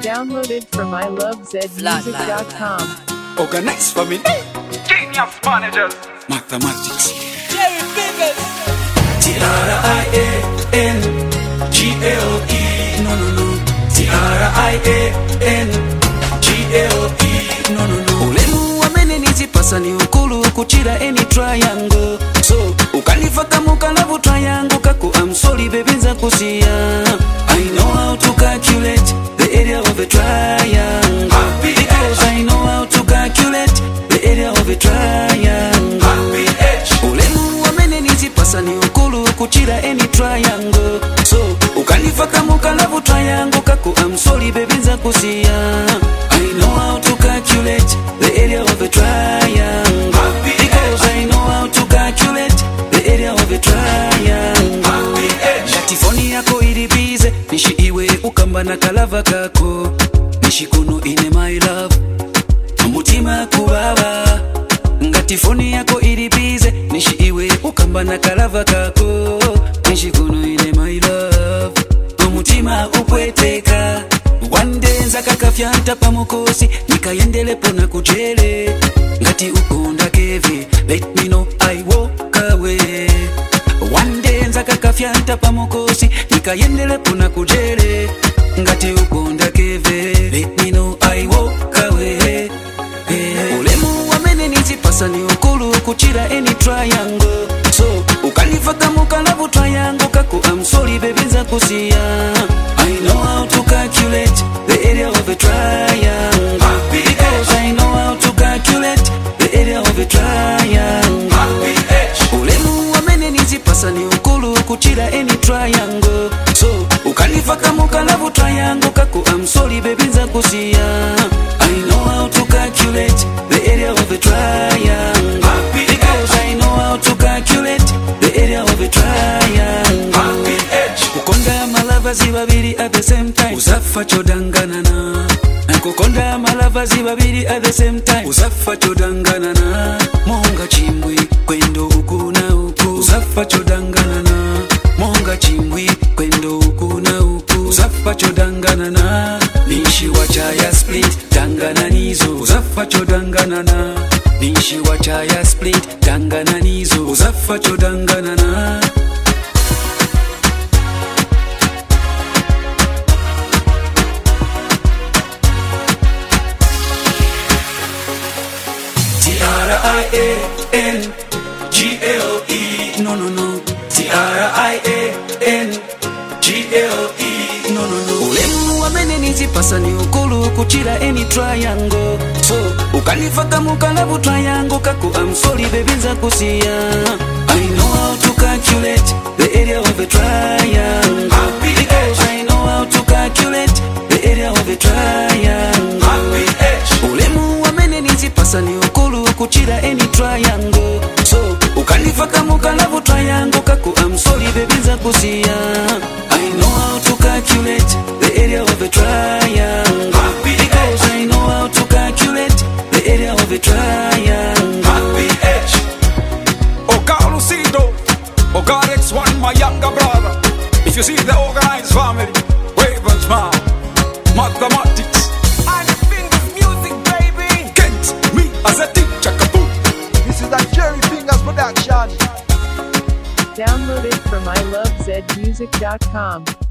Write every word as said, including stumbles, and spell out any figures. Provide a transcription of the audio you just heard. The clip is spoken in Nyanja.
Downloaded from I love zed music dot com. Organize for me. Genius managers. Mathematics. Jerry Fingers. T R I A N G L E. No, no, no. T R I A N G L E. No, no, no. Ulemu wamene nizipasa ni ukulu kuchira any triangle. So, ukalifa kama ukalavu triangle kaku I'm sorry baby nza kusia. I know how to calculate the area of a triangle. Because I know how to calculate the area of a triangle. Ulemu wamene nizipasa ni ukulu kuchira any triangle. So, ukalifa kama ukalavu triangle kaku I'm sorry baby nza kusia. I know how to calculate the area of a triangle. Because I know how to calculate the area of a triangle. Katifoni yako ilibize nishi iwe ukamba na kalava kako nishikuno ine my love mutima kubaba. Ngatifoni yako ilibize nishi iwe ukamba na kalava kako nishikuno ine my love mutima upweteka. One day nzaka kafyanta pamukosi nikayendele pona kujele ngati ukonda kevi let me know I walk away. One day nzaka kafyanta pamukosi nikayendele pona kujele ngati ukonda kevi let me know I walk away. Hey. Ulemu wamene nizipasa ni ukulu kuchira any triangle. So ukalifa kama ukalavu triangle kaku I'm sorry baby nza kusia. I know how to calculate the area of a triangle. Because I know how to calculate the area of a triangle. Ulemu wamene nizipasa ni ukulu kuchira any triangle. So ukalifa kama ukalavu triangle kaku I'm sorry baby nza kusia. I know how to calculate the area of a triangle. Because I know how to calculate the area of a triangle. Kukonda malavazi babiri at the same time uzafa chodanganana. Kukonda malavazi babiri at the same time uzafa chodanganana. Monga chimbwi kwendo uku na uku uzafa chodanganana. Monga chimbwi kwendo uku na uku uzafa chodanganana. Nishi wachaya split dangananizo uzafa chodanganana. Nishi wachaya split dangananizo uzafa chodanganana. T R I A N G L E. No, no, no. T R I A N G L E. No, no, no. Ulemu wamene nizipasa ni ukulu kuchira any triangle. So, ukalifa kama ukalavu triangle kaku I'm sorry baby nza kusia. I know how to calculate the area of a triangle. Because I know how to calculate the area of a triangle. Ulemu wamene nizipasa ni ukulu kuchira any triangle. So, ukalifa kama ukalavu triangle kaku I'm sorry baby nza kusia. I know how to calculate the area of a triangle. Because I know how to calculate the area of a triangle. Oga Lucido, Oga X one, my younger brother. If you see the organized family, wave and smile. Mathematics. And the Fingers music, baby. Kent, me as a teacher, kaboom. This is a Jerry Fingers production. Downloaded from I love zed music dot com.